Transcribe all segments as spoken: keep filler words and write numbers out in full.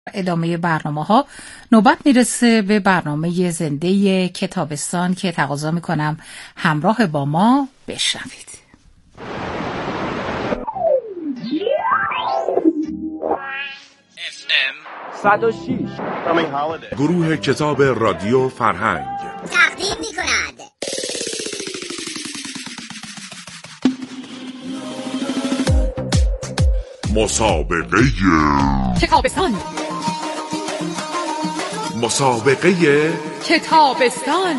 ادامه برنامه ها نوبت میرسه به برنامه زنده کتابستان که تقاضا میکنم همراه با ما بشنوید. اف ام صد و شش گروه کتاب رادیو فرهنگ تقدیم میکند مسابقه کتابستان مسابقه کتابستان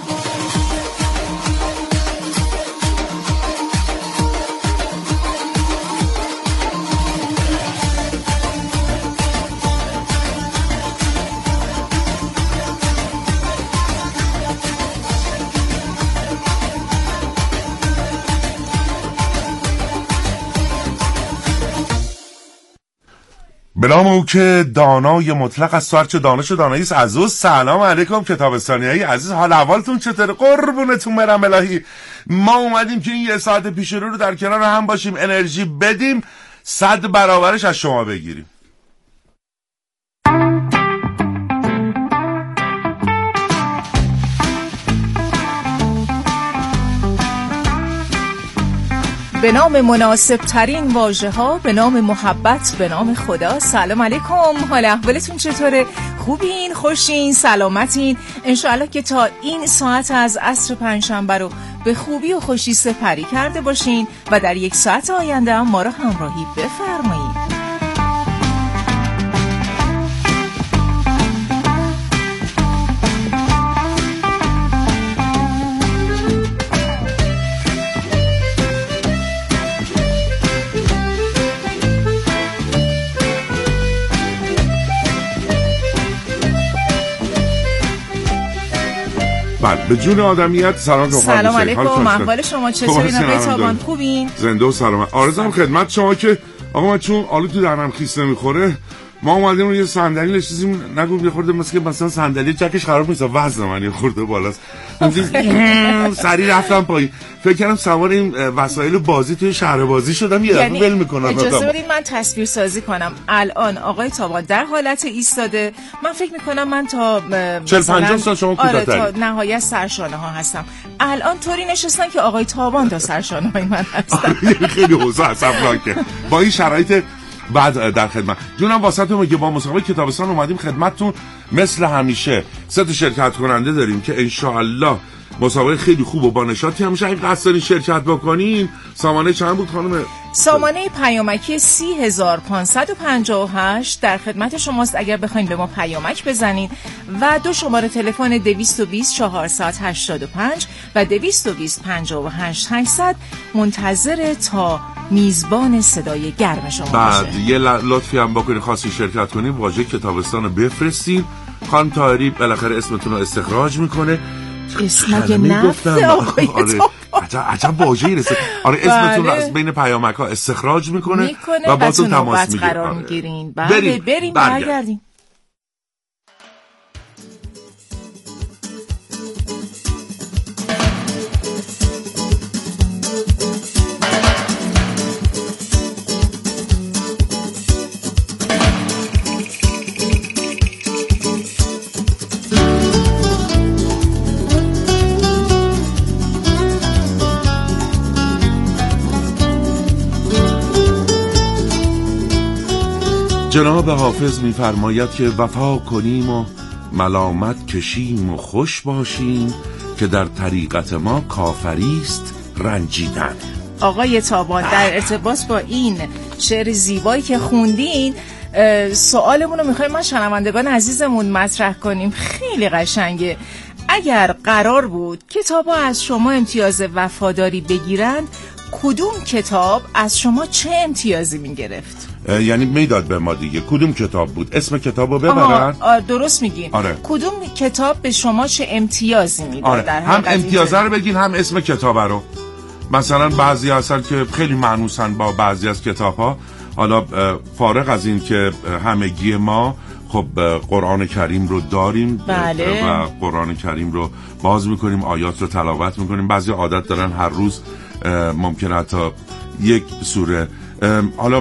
به نام او که دانای مطلق از سرچ دانش و دانایی است. از او سلام علیکم کتابستانیای عزیز، حال احوالتون چطوره؟ قربونتون برم الهی. ما اومدیم که این یه ساعت پیش رو رو در کنار هم باشیم، انرژی بدیم، صد برابرش از شما بگیریم. به نام مناسب ترین واژه ها، به نام محبت، به نام خدا. سلام علیکم، حال احوالتون چطوره؟ خوبین؟ خوشین؟ سلامتین؟ انشاءالله که تا این ساعت از عصر پنجشنبه رو به خوبی و خوشی سپری کرده باشین و در یک ساعت آینده هم ما رو همراهی بفرمایید. بله، به جون آدمیت سلام. سلام علیکم، احوال شما چطورین آقای تابان؟ خوبین؟ زنده و سلامت. آرزوام خدمت شما که آقا من چون آلو تو درم خیس نمیخوره، ما اومدیم رو یه صندلی نشستیم، نگو یه خورده مثل که مثلا صندلی جکش خراب نیست، وزن من یه خورده بالاست، سریع رفتم پایین، فکر کردم سوار این وسایل بازی توی شهر بازی شدم، یه دفعه ول میکنم. اجازه بدید من تصویر سازی کنم. الان آقای تابان در حالت ایستاده، من فکر میکنم من تا چهل پنجاه سال شما کوتاه‌تری، آره تا نهایت سرشانه ها هستم. الان طوری نشستن که آقای تابان تا سرشانه های من هستن. خیلی حوزه عصبناکه با این شرایط. بعد در خدمت جونم واسطون که با مسابقه کتابستان اومدیم خدمتتون. مثل همیشه سه تا شرکت کننده داریم که انشاءالله مسابقه خیلی خوب و با نشاطی همیشه اگه قصد دارین شرکت بکنین. سامانه چند بود خانم؟ سامانه پیامکی سی هزار و پانصد و پنجاه و هشت در خدمت شماست اگر بخواید به ما پیامک بزنین، و دو شماره تلفن دویست و بیست چهارصد و هشتاد و پنج و دویست و بیست پنجاه و هشت هشتصد منتظر تا میزبان صدای گرم شما بعد باشه. یه لطفی هم بکنین خاصی شرکت کنین، واژه کتابستان رو بفرستین. خانم طاهری بالاخره اسمتون رو استخراج میکنه. اسم مگه نفته آقای آره. عجب عجب واژه‌ای رسید. آره اسمتون رو از بین پیامک ها استخراج میکنه, میکنه و باهاتون تماس میگیره. قرار آره. میگیرین. بله بریم برگردیم. جناب حافظ می‌فرماید که وفا کنیم و ملامت کشیم و خوش باشیم که در طریقت ما کافریست رنجیدن. آقای تابان در ارتباط با این شعر زیبایی که خوندین سوالمون رو میخوایم ما شنوندگان عزیزمون مطرح کنیم. خیلی قشنگه. اگر قرار بود کتابا از شما امتیاز وفاداری بگیرند، کدوم کتاب از شما چه امتیازی میگرفت؟ یعنی میداد به ما دیگه کدوم کتاب بود، اسم کتابو ببرن. آه درست میگین. آره. کدوم کتاب به شما چه امتیازی میداد؟ آره. در هم امتیازه رو بگین هم اسم کتاب رو. مثلا بعضی هستن که خیلی معنوسن با بعضی از کتاب ها. حالا فارغ از این که همگی ما خب قرآن کریم رو داریم. بله. و قرآن کریم رو باز میکنیم، آیات رو تلاوت میکنیم. بعضی عادت دارن هر روز ممکنه حتی یک سوره. حالا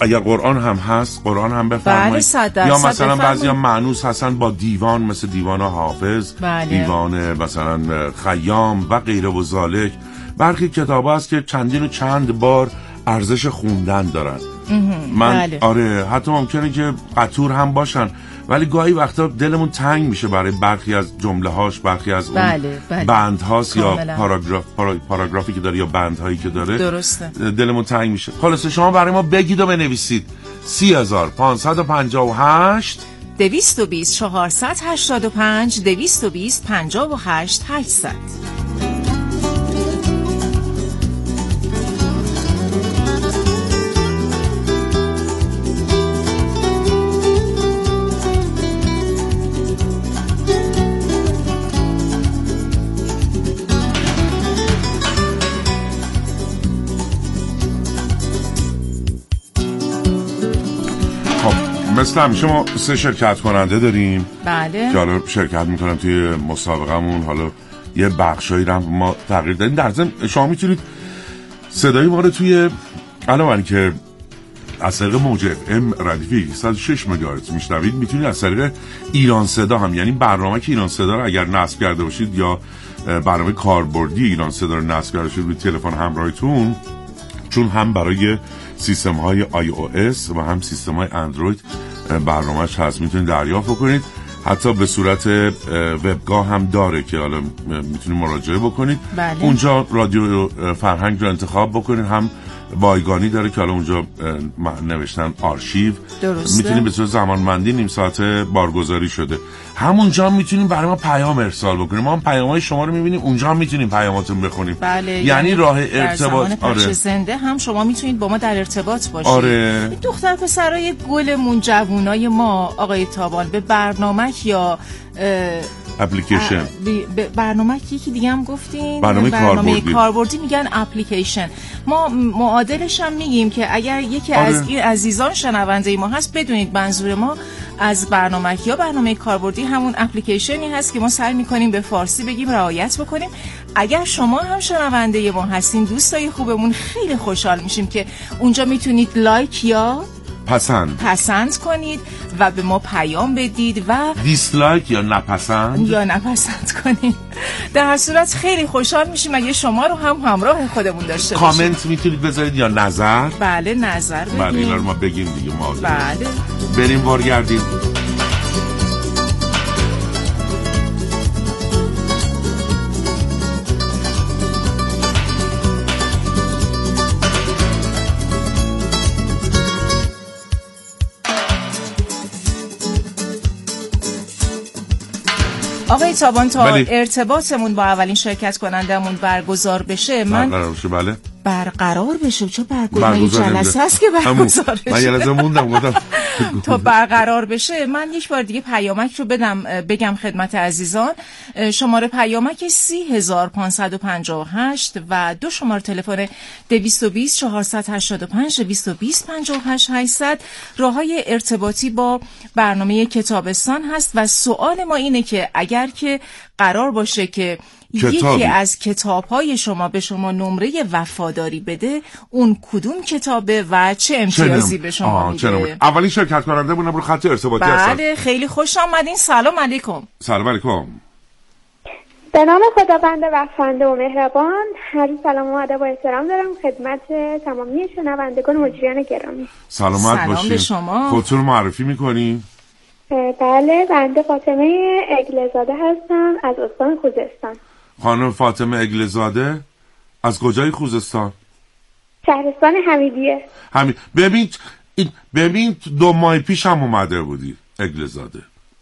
اگر قرآن هم هست قرآن هم بفرمایید. بله یا مثلا بعضیا مانوس هستن با دیوان، مثل دیوان حافظ، بله. دیوان مثلا خیام و غیره و ذالک. برخی کتاب هست که چندین و چند بار ارزش خوندن دارن. من بله. آره حتی ممکنه که قطور هم باشن، ولی گاهی وقتا دلمون تنگ میشه برای برخی از جمله هاش، برخی از اون بله، بله. بند هاست یا کاملا. پاراگراف پارا، پاراگرافی که داره یا بند هایی که داره. درسته. دلمون تنگ میشه. خلاصه شما برای ما بگید و بنویسید. سی هزار پانصد و پنجاه و هشت دویست و بیست چهارصد هشتاد و پنج دویست و بیست پنجاه و هشت هشتصد. مثل همیشه ما سه شرکت کننده داریم. بله. که حالا شرکت میکنم توی مسابقمون. حالا یه بخشایی رو ما تغییر دادیم. در ضمن شما میتونید صدای ما رو توی علاوه که از طریق موج اف ام ردیف صد و شش مگاهرتز میشنوید، میتونید از طریق ایران صدا هم، یعنی برنامه که ایران صدا رو اگر نصب کرده باشید یا برنامه کاربردی ایران صدا رو نصب کرده باشید روی تلفن همراهتون، چون هم برای سیستم های آی او اس و هم سیستم های اندروید برنامه‌اش هست، میتونید دریافت کنید. حتی به صورت وبگاه هم داره که حالا میتونید مراجعه بکنید. بله. اونجا رادیو فرهنگ رو انتخاب بکنید. هم بایگانی داره که حالا اونجا نوشتن آرشیو. درسته. میتونید به صورت زمانبندی نیم ساعت بارگذاری شده. همونجا میتونیم برای ما پیام ارسال بکنیم. ما هم پیام‌های شما رو میبینیم، اونجا هم میتونیم پیاماتون بخونیم. بله. یعنی, یعنی راه ارتباط. در زمان پخش زنده هم شما میتونید با ما در ارتباط باشید. آره. دختر پسرای گلمون، جوونای ما، آقای تابان، به برنامه یا اپلیکیشن، برنامه یکی دیگه هم گفتین، برنامه, برنامه کاربردی. کاربردی میگن اپلیکیشن. ما معادلش هم میگیم که اگر یکی آره. از این عزیزان شنونده ما هست، بدونید منظور ما از برنامه یا برنامه کاربردی همون اپلیکیشنی هست که ما سعی میکنیم به فارسی بگیم، رعایت بکنیم. اگر شما هم شنونده ما هستین، دوستای خوبمون، خیلی خوشحال میشیم که اونجا میتونید لایک یا پسند پسند کنید و به ما پیام بدید و دیسلایک یا نپسند یا نپسند کنید. در هر صورت خیلی خوشحال میشیم اگه شما رو هم همراه خودمون داشته باشید. کامنت میتونید بذارید یا نظر. بله نظر بدید. بله اینا رو ما بگیم دیگه. ما بله بریم وارگردیم. آقای تابان، تا بله. ارتباطمون با اولین شرکت کنندمون برگزار بشه، من برقرار بشه. بله برقرار بشه، چون برگزار یه جلسه هست که برگزار بشه. من یه لحظه موندم گفتم تا برقرار بشه من یک بار دیگه پیامک رو بدم بگم خدمت عزیزان. شماره پیامک سی هزار پانصد و پنجاه و هشت و دو شماره تلفن دویست و بیست چهارصد هشتاد و پنج دویست و بیست پنجاه و هشت هشتصد راههای ارتباطی با برنامه کتابستان هست. و سوال ما اینه که اگر که قرار باشه که کتابی. یکی از کتاب‌های شما به شما نمره وفاداری بده، اون کدوم کتابه و چه امتیازی به شما میده؟ اولین شرکت کننده بودم رو خط ارتباطی هستن. بله خیلی خوش آمدین. سلام علیکم. سلام علیکم. به نام خداوند بخشنده و مهربان، هر سلام و ادب و احترام دارم خدمت تمامی شنوندگان و مجریان گرامی. سلامت سلام باشین. به شما. خودتون رو معرفی میکنین؟ بله، بنده فاطمه اگلزاده هستم از استان خوزستان. خانم فاطمه اگلزاده از کجای خوزستان؟ شهرستان حمیدیه. همین. ببین این ببین دو ماه پیش هم اومده بودی اگلزاده.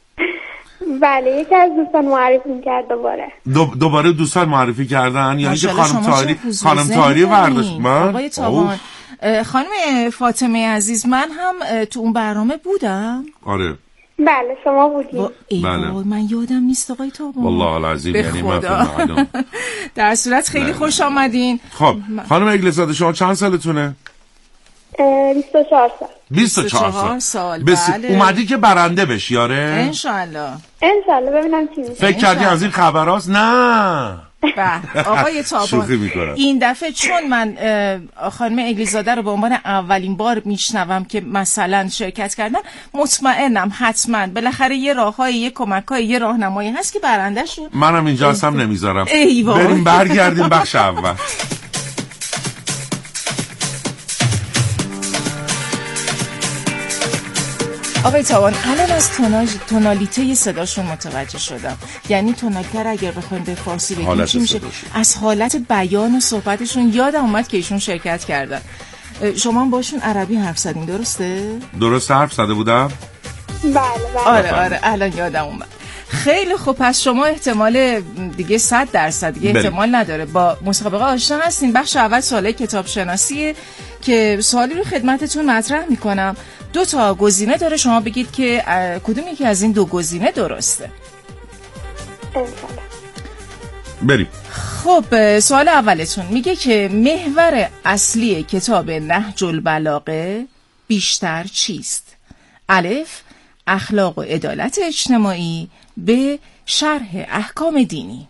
بله، یکی از دوستان معرفی کرد دوباره. دو دوباره دوستان معرفی کردن، یعنی که خانم تاری خانم تاری ورزش من. آقای تابان، خانم فاطمه عزیز، من هم تو اون برنامه بودم. آره بله شما بودید. بله من یادم نیست آقای تابان. والله العظیم یعنی من فهمیدم. در صورت خیلی خوش آمدین. خب خانم اگلزاده شما چند سالتونه؟ بیست و چهار سال. بیست و چهار سال. بس... بله. اومدی که برنده بشی. آره انشالله. انشالله. ببینم چی میشه. فکر کردی از این خبراست؟ نه به آقای تابان، این دفعه چون من خانم اگلیزاده رو به عنوان اولین بار میشنوم که مثلا شرکت کردن، مطمئنم حتما بالاخره یه راههای، یه کمک‌های، یه راهنمایی هست که برنده شد. منم اینجا هستم نمیذارم. ایوان. بریم برگردیم بخش اول. آقای تابان، الان از توناژ تونالیته صداشون متوجه شدم. یعنی تونالتر اگر بخوایم به فارسی بگیم چی میشه؟ از حالت بیان و صحبتشون یادم اومد که ایشون شرکت کردن. شما هم باشون عربی حرف زدین درسته؟ درست حرف زده بودم؟ بله بله. آره آره الان یادم اومد. خیلی خوب، پس شما احتمال دیگه صد درصد دیگه احتمال نداره با مسابقه آشنا هستین. بخش اول سوال کتاب شناسیه که سوالی رو خدمتتون مطرح میکنم. دو تا گزینه داره، شما بگید که کدوم یکی از این دو گزینه درسته. بریم. خب سوال اولتون میگه که محور اصلی کتاب نهج البلاغه بیشتر چیست؟ الف اخلاق و عدالت اجتماعی، ب شرح احکام دینی.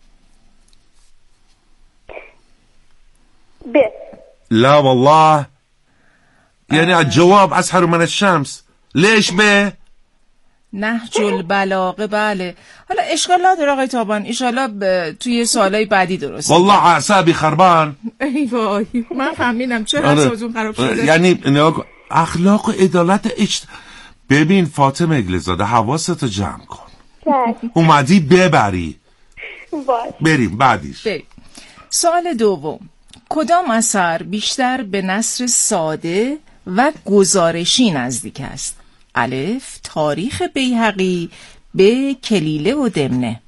ب. لا والله يعني الجواب أسحر من الشمس. ليش به؟ نهج البلاغه. بله، حالا اشکال نداره آقای تابان، ایشالا توی سوالای بعدی درست. والله اعصابی خربان. ای وای، من فهمیدم چرا اعصابتون خراب شده. یعنی اخلاق و عدالت اجت... ببین فاطمه اگلیزاده، حواستو جمع کن. اومدی ببری. باش. بریم بعدیش. بریم. سوال دوم، کدام اثر بیشتر به نثر ساده و گزارشی نزدیک است؟ الف تاریخ بیهقی، ب کلیله و دمنه.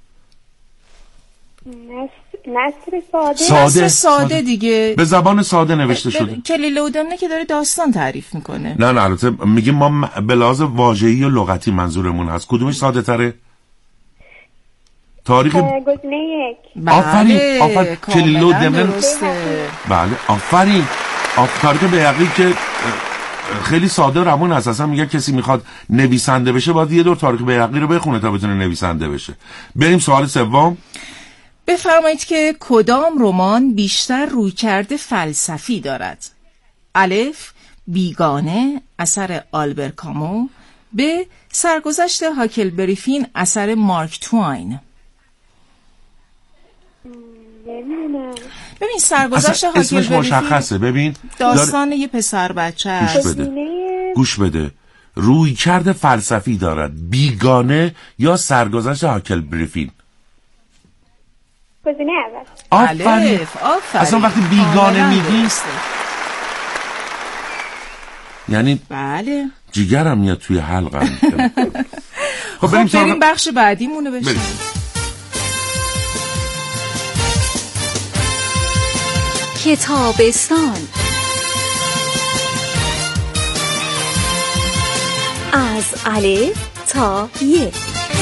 نثر ساده. ساده نثر ساده دیگه، به زبان ساده نوشته شده. کلیله و دمنه که داره داستان تعریف میکنه. نه نه البته میگیم ما به لحاظ واژه‌ای و لغتی منظورمون هست. کدومش ساده تره؟ تاریخ گزینه یک. آفرین آفرین کلیله و دمنه. بله آفرین. تاریخ بیهقی که خیلی ساده روون هست. اصلا میگه کسی میخواد نویسنده بشه باید یه دور تاریخ بیهقی رو بخونه تا بتونه نویسنده بشه. بریم سوال سوم. بفرمایید که کدام رمان بیشتر رویکرد فلسفی دارد؟ الف بیگانه اثر آلبر کامو، ب سرگذشت هاکلبری فین اثر مارک توین. ببین سرگذشت هاکلبری فین اسمش مشخصه. ببین داستان دار... یه پسر بچه. گوش بده گوش بده روی کرد فلسفی دارد. بیگانه یا سرگذشت هاکلبری فین. گزینه اول. آفرین. اصلا وقتی بیگانه میگی یعنی بله جیگرم میاد توی حلقم. خب بریم, خب بریم بخش بعدی مونه بشیم. کتابستان از الف تا ی.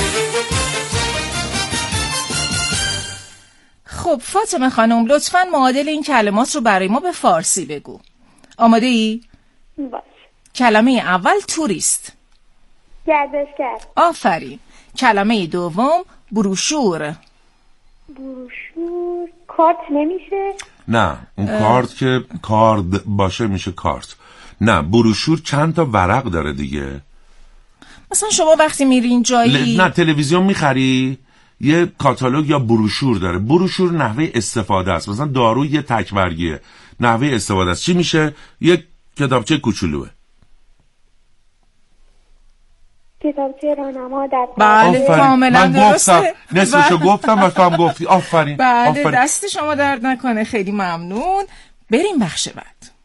خب فاطمه خانم لطفاً معادل این کلمات رو برای ما به فارسی بگو. آماده ای؟ باش. کلمه اول توریست. گردشگر. آفرین. کلمه دوم بروشور. بروشور کارت نمیشه؟ نه اون کارت که کارد باشه میشه کارت. نه بروشور چند تا ورق داره دیگه. مثلا شما وقتی میرین جایی ل... نه تلویزیون میخری یه کاتالوگ یا بروشور داره. بروشور نحوه استفاده است. مثلا دارو یه تک‌ورگیه، نحوه استفاده است. چی میشه؟ یه کتابچه کوچولوه. کتابچه راهنما در بله کاملا درسته. نصفشو گفتم و تو هم گفتی. آفرین. بله آفرین. دست شما درد نکنه، خیلی ممنون. بریم بخش بعد.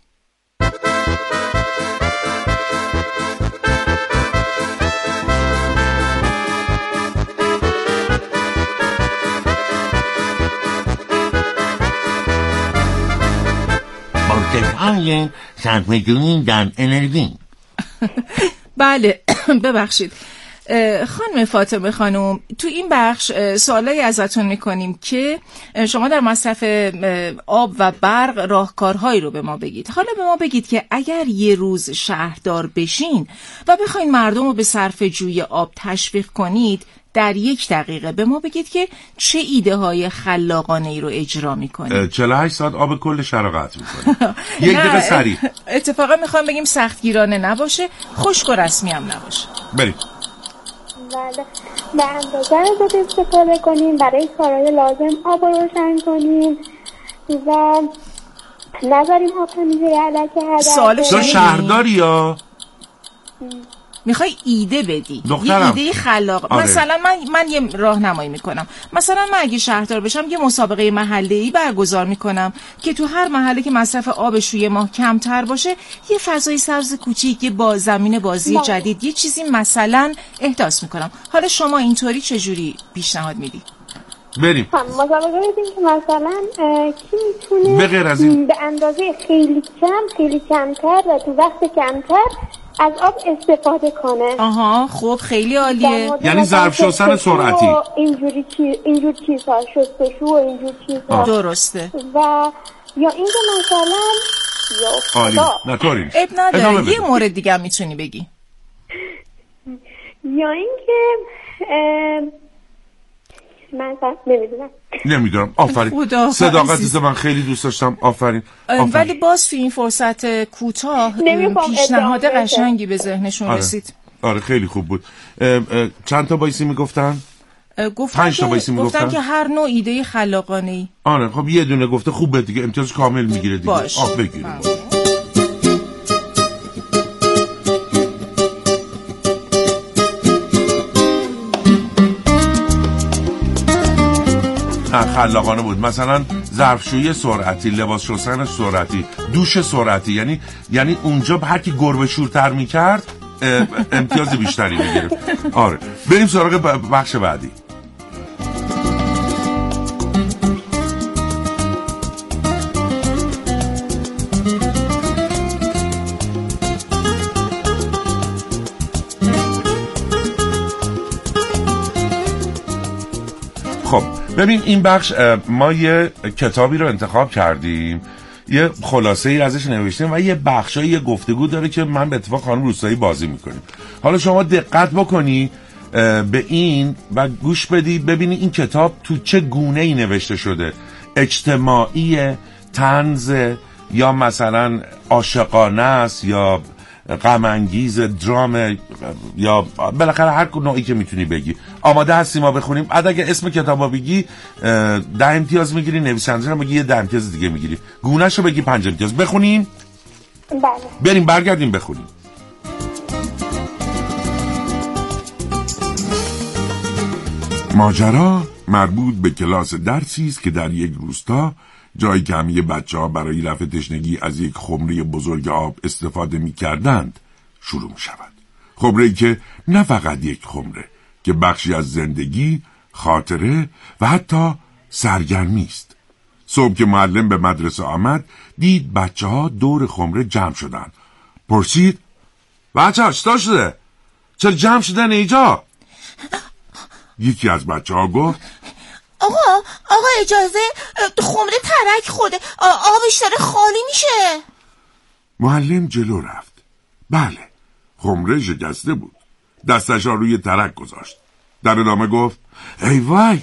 های سرمایه‌گذاری در انرژی. بله ببخشید. خانم فاطمه خانم، تو این بخش سوالایی ازتون میکنیم که شما در مصرف آب و برق راهکارهایی رو به ما بگید. حالا به ما بگید که اگر یه روز شهردار بشین و بخواین مردم رو به صرف جوی آب تشویق کنید، در یک دقیقه به ما بگید که چه ایده های خلاقانه ای رو اجرا میکنید. چهل و هشت ساعت آب کل شهر رو قطع میکنید. یک دقیقه سریع. اتفاقا میخوام بگیم سختگیرانه نباشه، خشک و رسمی هم نباشه. بریم. بله، به اندازه رو استفاده کنیم، برای کارهای لازم آب رو روشن کنیم و نذاریم آب همیشه علکه هدر. سوالش تو شهرداری یا؟ میخوای ایده بدی، دخترم. یه ایده خلاق. آره. مثلا من من یه راهنمایی میکنم. مثلا من اگه شهردار بشم یه مسابقه محله‌ای برگزار میکنم که تو هر محله که مصرف آبش روی ماه کمتر باشه، یه فضای سبز کوچیک با زمین بازی باید. جدید، یه چیزی مثلا احداث میکنم. حالا شما اینطوری چجوری پیشنهاد میدی؟ بریم. هم مسابقه بدیم که مثلا کی میتونه به غیر از این به اندازه خیلی کم خیلی کمتر و تو وقت کمتر از آب استفاده کنه. آها، خب خیلی عالیه. یعنی ظرف شستن سرعتی. اینجوری چیز اینجور چیزها، شستشو و اینجور چیزها. درسته. و یا اینکه مثلا یا عالی. نطوری. اب نداره. یه مورد دیگه هم میتونی بگی. یا اینکه من نمیدونم. نمیدونم. آفرین. صداقتت من خیلی دوست داشتم. آفرین. آفرین. ولی باز تو این فرصت کوتاه پیشنهاد قشنگی به ذهنشون آره. رسید. آره خیلی خوب بود. اه اه چند تا بایسی میگفتن؟ گفتن که گفتن میگفتن که هر نوع ایده خلاقانه‌ای. آره خب یه دونه گفته خوبه دیگه، امتیاز کامل میگیره دیگه. آه بگیریم. خلاقانه بود. مثلا ظرفشویی سرعتی، لباس شستن سرعتی، دوش سرعتی. یعنی یعنی اونجا هر کی گربه شورتر میکرد امتیاز بیشتری میگیره. آره بریم سراغ بخش بعدی. خب ببین این بخش ما یه کتابی رو انتخاب کردیم، یه خلاصه ای ازش نوشتیم و یه بخشای یه گفتگو داره که من به اتفاق خانم روستایی بازی میکنیم. حالا شما دقت بکنی به این و گوش بدی ببینی این کتاب تو چه گونه‌ای نوشته شده، اجتماعی، طنز یا مثلا عاشقانه است یا غم انگیز، درام یا بالاخره هر نوعی که میتونی بگی. آماده هستی ما بخونیم؟ بعد اگه اسم کتابو بگی ده امتیاز میگیری، نویسنده رو بگی یه ده امتیاز دیگه میگیری، گونه‌شو بگی پنج امتیاز. بخونیم؟ بله. بریم برگردیم بخونیم. ماجرا مربوط به کلاس درسی است که در یک روستا جایی که همه بچه‌ها برای رفع تشنگی از یک خمره بزرگ آب استفاده می‌کردند شروع می‌شود. خمره‌ای که نه فقط یک خمره که بخشی از زندگی، خاطره و حتی سرگرمی است. صبح که معلم به مدرسه آمد دید بچه‌ها دور خمره جمع شدند. پرسید: بچه‌ها چطور شده؟ چرا جمع شدن اینجا؟ یکی از بچه‌ها گفت: آقا آقا اجازه، خمره ترک خورده، آبش داره خالی میشه. معلم جلو رفت. بله، خمره شکسته بود. دستش را روی ترک گذاشت. در ادامه گفت: ای وای،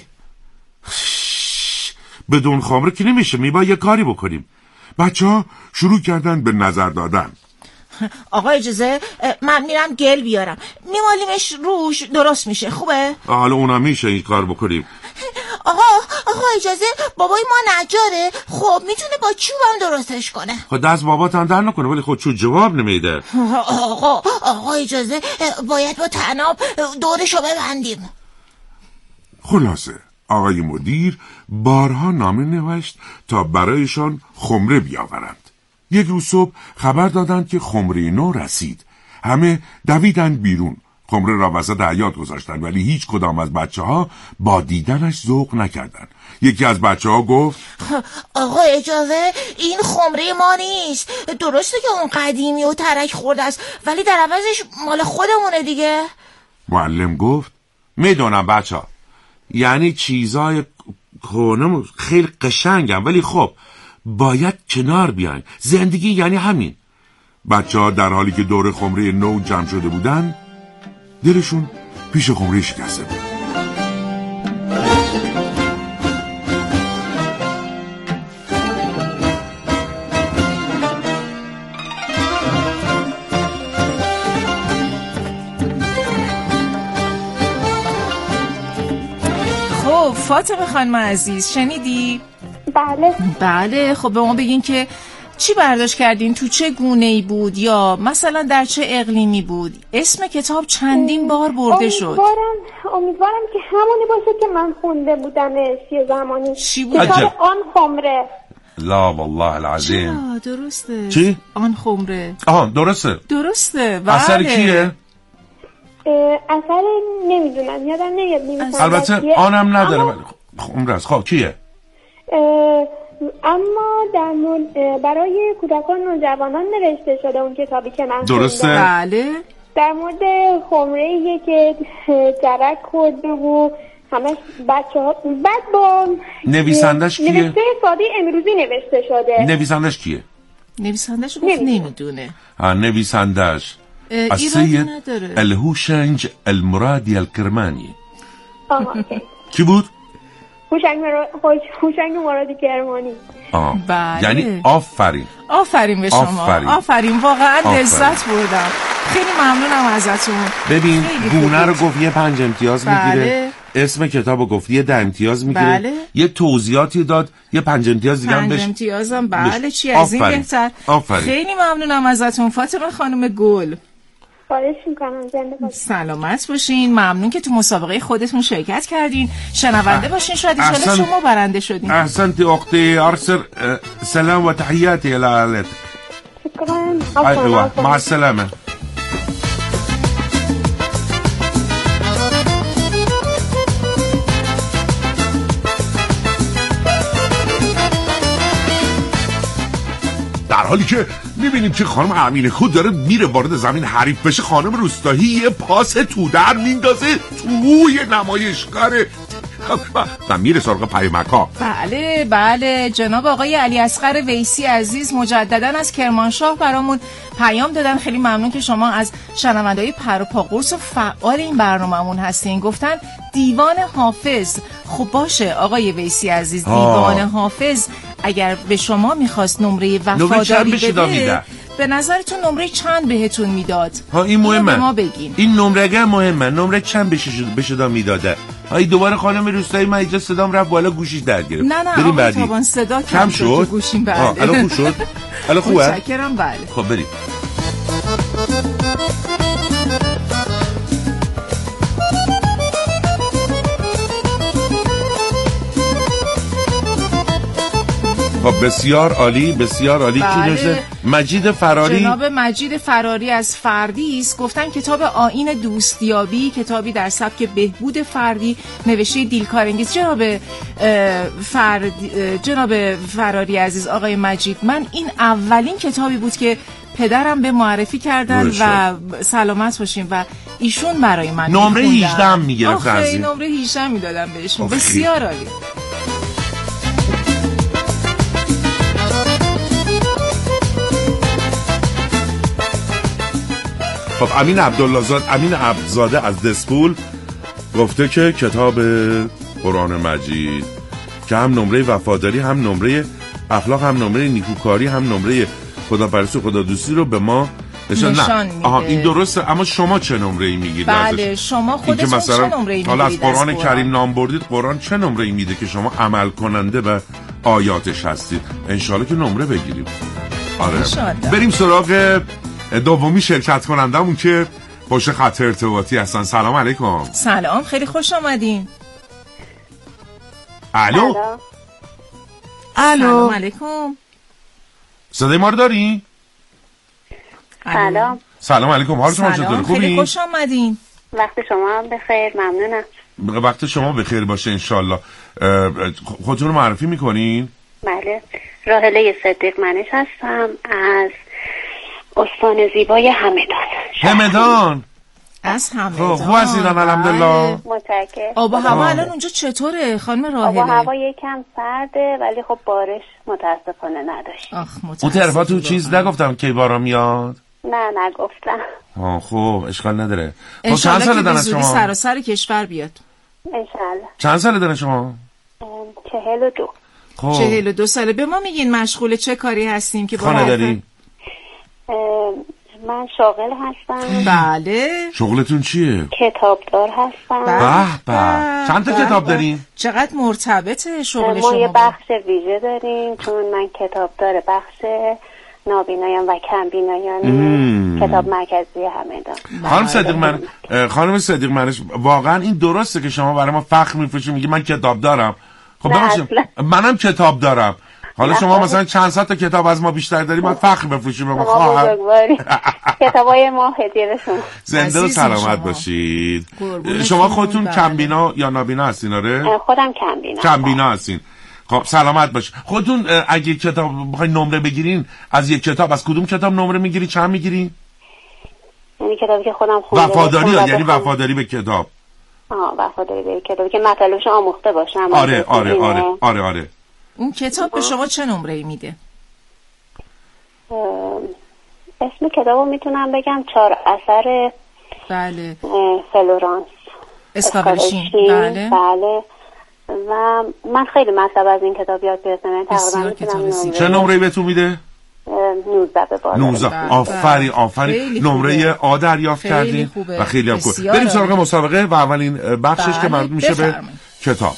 بدون خمره که نمیشه، میباید یه کاری بکنیم. بچه ها شروع کردن به نظر دادن. آقا اجازه، من میرم گل بیارم، میمالیمش روش، درست میشه. خوبه؟ حالا اونا میشه این کار بکنیم. آقا آقا اجازه، بابای ما نجاره، خب میتونه با چوبم درستش کنه. خب دست بابات هم در نکنه، ولی خود چوب جواب نمیده. آقا آقا اجازه، باید با طناب دورشو ببندیم. خلاصه آقای مدیر بارها نامه نوشت تا برایشان خمره بیاورند. یک روز صبح خبر دادند که خمره نو رسید. همه دویدند بیرون. خمره را وسط حیاط گذاشتند، ولی هیچ کدام از بچه ها با دیدنش ذوق نکردند. یکی از بچه ها گفت: آقا اجازه، این خمره ما نیست. درسته که اون قدیمی و ترک خورده است، ولی در عوضش مال خودمونه دیگه. معلم گفت میدونم بچه ها، یعنی چیزای کنم خیلی قشنگم، ولی خب باید کنار بیاین. زندگی یعنی همین. بچه ها در حالی که دور خمره نو جمع شده بودن، دلشون پیش خمره شکسته بود. خب فاطمه خانم عزیز شنیدی؟ بله. بله خب به ما بگین که چی برداشت کردین؟ تو چه گونه‌ای بود یا مثلا در چه اقلیمی بود؟ اسم کتاب چندین بار برده شد. امیدوارم امیدوارم که همونی باشه که من خونده بودمش یه زمانی. چی بود؟ کتاب آن خمره. لا والله العظیم. چرا درسته. چی؟ آن خمره. آها درسته. درسته. بله. اثر کیه؟ اثر نمیدونم یادم نمیاد. البته آنم نداره ولی خمره است. خب کیه؟ اما در مورد برای کودکان و نوجوانان نوشته شده اون کتابی که من درسته؟ بله. در مورد خمره‌ایه که جرک خورده و همش بچه‌ها بعد با نویسندش کیه؟ نوشته ساده امروزی نوشته شده. نویسندش کیه؟ نویسندش گفت نمیدونه. ها نویسندش السيد الهوشنگ المرادی الکرمانی. آها کی بود؟ هوشنگ مراد هوشنگ مرادی کرمانی. آه. بله. یعنی آفرین. آفرین به شما. آفرین, آفرین. واقعا آفرین. لذت بردم. خیلی ممنونم ازتون. ببین گونه رو گفت یه پنج امتیاز بله. میگیره. اسم کتابو گفت یه ده امتیاز میگیره. بله. یه توضیحاتی داد یه پنج امتیاز دیگه هم بهش. پنج امتیازم بله چی از این بهتر. آفرین. خیلی ممنونم ازتون فاطمه خانم گل. خواهش میکنم زنده باشین. سلامت باشین. ممنون که تو مسابقه خودتون شرکت کردین. شنونده باشین شاید ان شاء الله شما برنده شدین. احسنتی اختي ارسل سلام و تحیاتی الى عائلتك. شکرا. ايوه مع السلامه. در حالی که میبینیم که خانم امینه خود داره میره وارد زمین حریف بشه، خانم روستایی یه پاس تو در میندازه توی نمایشگاه و میره سراغ پیامک‌ها. بله بله جناب آقای علی اصغر ویسی عزیز مجددا از کرمانشاه برامون پیام دادن. خیلی ممنون که شما از شنونده‌های پر و پا قرص و فعال این برنامه‌مون هستین. گفتن دیوان حافظ. خب باشه آقای ویسی عزیز دیوان حافظ اگر به شما میخواست نمره وفاداری بده به نظرتون نمره چند بهتون میداد؟ ها این مهمه. ما بگین. این نمره اگر مهمه نمره چند به شما میداده؟ های دوباره خانم روستایی من اینجا صدام رفت بالا گوشیش درد گرفت. نه نه آقای تابان صدا کم شد گوشیم. بله الان خوب شد؟ الان خوبه؟ متشکرم. بله خب بریم. خب بسیار عالی بسیار عالی. بله. کی نوشته؟ مجید فراری. جناب مجید فراری از فردی است. گفتن کتاب آیین دوستیابی کتابی در سبک بهبود فردی نوشته دیلکارانگیز. جناب فرد جناب فراری عزیز آقای مجید من این اولین کتابی بود که پدرم به معرفی کردن و سلامت باشیم و ایشون برای من نمره هجده میگرفت. آخه نمره هجده میدادم بهشون. بسیار عالی. خب امین عبدالله زاده امین عبدزاده از دسپول گفته که کتاب قرآن مجید که هم نمره وفاداری هم نمره اخلاق هم نمره نیکوکاری هم نمره خداپرستی و خدادوستی رو به ما نشان, نشان نه. آها این درسته. اما شما چه نمره‌ای میگیرید؟ بله شما خودتون چه نمره‌ای میگیرید؟ حالا از قرآن کریم نام بردید، قرآن چه نمره‌ای میده که شما عمل کننده به آیاتش هستید؟ انشالله که نمره بگیریم. آره انشالله. بریم سراغ دومی شرکت کنندمون که پشت خط ارتباطی هستن. سلام علیکم. سلام خیلی خوش آمدین. الو الو سلام علیکم. صدای ما رو داری؟ سلام سلام علیکم. حال شما چطوره؟ خوبی؟ خیلی خوش آمدین. وقت شما هم بخیر. ممنونم. وقت شما بخیر باشه انشالله. خودتون رو معرفی میکنین؟ بله راهله صدیق منش هستم از استان زیبای همدان. همدان از همه خب خوب هستین الحمدلله. متشکرم. آب و هوا الان اونجا چطوره خانم راهله؟ آب و هوا یکم سرده ولی خب بارش متاسفانه نداشت. آخ اون طرفا تو چیز نگفتم کی باران میاد؟ نه نگفتم. آه خب اشکال نداره. خب چند سال دارن شما؟ سراسر کشور بیاد. انشالله. چند سال دارن شما؟ چهل و دو. خب چهل و دو ساله. به ما میگین مشغول چه کاری هستیم که خانه داری؟ من شاغل هستم. بله. شغلتون چیه؟ کتابدار هستم. به به. چند تا کتاب دارین؟ چقدر مرتبطه شغل ما شما؟ یه بخش ویژه داریم چون من کتابدار بخش نابینایان و کمبینایان کتاب مرکزی همدان. خانم صدیق من خانم صدیق منش واقعا این درسته که شما برای ما فخر می‌فروشید میگی من کتاب دارم؟ خب ببخشید منم کتاب دارم. حالا شما مثلا چند صد تا کتاب از ما بیشتر داری من فخر بفروشیم به ما خواهر. کتابای ما هدیه به شما. زنده و سلامت باشید. شما خودتون کمبینا یا نابینا هستین؟ آره خودم کمبینا. کمبینا هستین. خب سلامت باشید. خودتون اگه کتاب بخواید نمره بگیرین از یک کتاب از کدوم کتاب نمره میگیری؟ چند میگیری؟ یعنی کتابی که خودم خونده وفاداری یعنی وفاداری به کتاب. آها وفاداری به کتابی که مطالبش آموخته باشم. آره آره آره آره آره. اون کتاب به شما چه نمره‌ای میده؟ اسم کتابو میتونم بگم چهار اثر بله فلورانس اسکابلشین. بله بله و من خیلی مطلب از این کتاب یاد گرفتم. تقریبا میتونم چه نمره‌ای بهتون میده؟ نوزده به بالا. نوزده. آفرین آفرین. نمره آ دریافت کردین و خیلی هم خوب. بریم سراغ مسابقه و اولین بخشش که مربوط میشه به کتاب.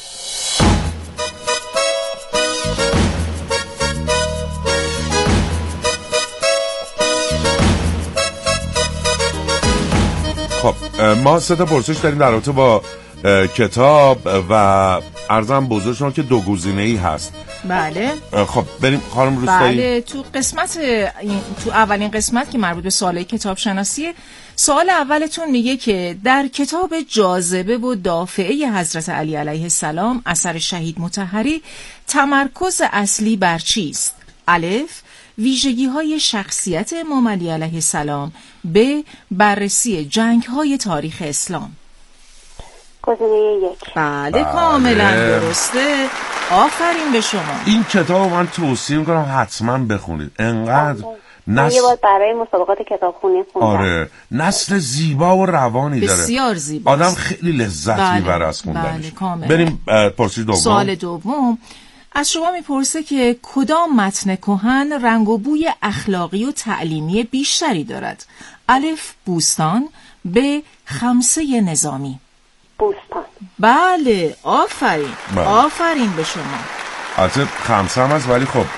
خب ما سه تا پرسش داریم در رابطه با کتاب و عرضم بزرگ شما که دو گزینه‌ای هست. بله. خب بریم خانم روستایی. بله تو قسمت این تو اولین قسمت که مربوط به سوالای کتاب شناسیه، سوال اولتون میگه که در کتاب جاذبه و دافعه حضرت علی علیه السلام اثر شهید مطهری تمرکز اصلی بر چیست؟ الف ویژگی‌های شخصیت امام علی علیه السلام. ب بررسی جنگ‌های تاریخ اسلام. گزینه یک. بله, بله کاملا درسته. آفرین به شما. این کتاب من توصیه میکنم حتما بخونید. انقدر نسل... یه بار برای مسابقات کتابخونی خوندم. آره نسل زیبا و روانی داره. بسیار زیبا. آدم خیلی لذت بله. میبره از خوندنش. بله کاملا. بریم پرسش دوم. سوال دوم از شما میپرسه که کدام متن کهن رنگ و بوی اخلاقی و تعلیمی بیشتری دارد؟ الف بوستان. ب خمسه نظامی. بوستان. بله آفرین بله. آفرین به شما. البته خمسه هم هست ولی خب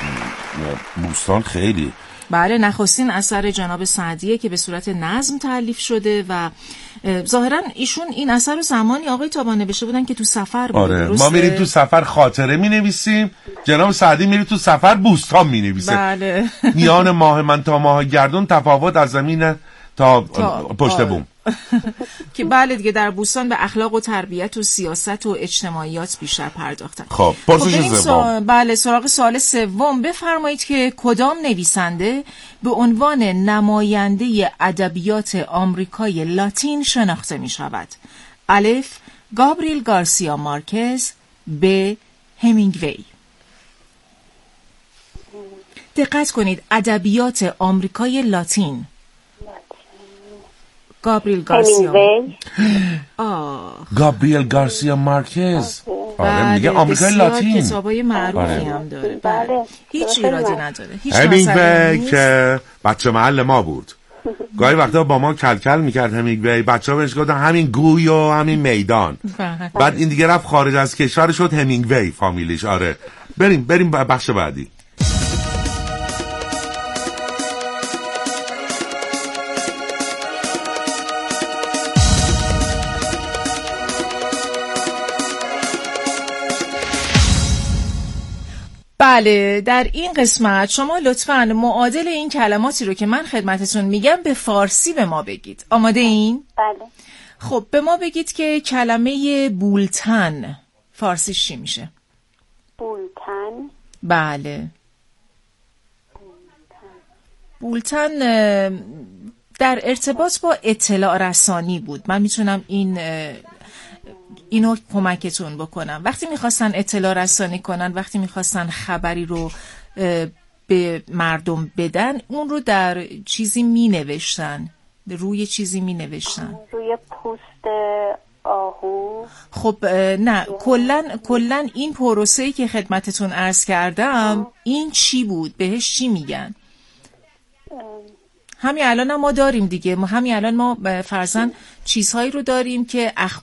بوستان خیلی. بله نخستین اثر جناب سعدیه که به صورت نظم تألیف شده و ظاهرا ایشون این اثر رو زمانی آقای تابان نوشته بودن که تو سفر بود. آره ما میریم تو سفر خاطره می نویسیم، جناب سعدی میری تو سفر بوستان می نویسه. بله. میان ماه من تا ماه گردون تفاوت از زمین تا, تا... پشت بوم. که بله دیگه در بوستان به اخلاق و تربیت و سیاست و اجتماعیات بیشتر پرداختن. خب پرسش خب سوم. بله سراغ سوال سوم. بفرمایید که کدام نویسنده به عنوان نماینده ادبیات آمریکای لاتین شناخته می شود؟ الف گابریل گارسیا مارکز. ب همینگوی. دقت کنید ادبیات آمریکای لاتین. گابریل گارسیا آه گابریل گارسیا مارکز. آره میگه آمریکای لاتین کتابای معروفی هم داره. بله هیچ ایرادی نداره. هیچ همینگوی که بچه محل ما بود. گاهی وقتا با ما کلکل میکرد همینگوی. بچه‌ها بهش گفتن همین گوی و همین میدان. بعد این دیگه رفت خارج از کشور شد همینگوی فامیلیش. آره بریم بریم بخش بعدی. بله در این قسمت شما لطفاً معادل این کلماتی رو که من خدمتتون میگم به فارسی به ما بگید. آماده این؟ بله. خب به ما بگید که کلمه بولتن فارسیش چی میشه؟ بولتن. بله بولتن در ارتباط با اطلاع رسانی بود. من میتونم این اینو کمکتون بکنم. وقتی میخواستن اطلاع رسانی کنن، وقتی میخواستن خبری رو به مردم بدن، اون رو در چیزی مینوشتن، روی چیزی مینوشتن. روی پوست آهو. خب نه، کلن کلن این پروسه‌ای که خدمتتون عرض کردم این چی بود؟ بهش چی میگن؟ همین الان ما داریم دیگه، ما همین الان ما فرضاً چیزهایی رو داریم که اخ...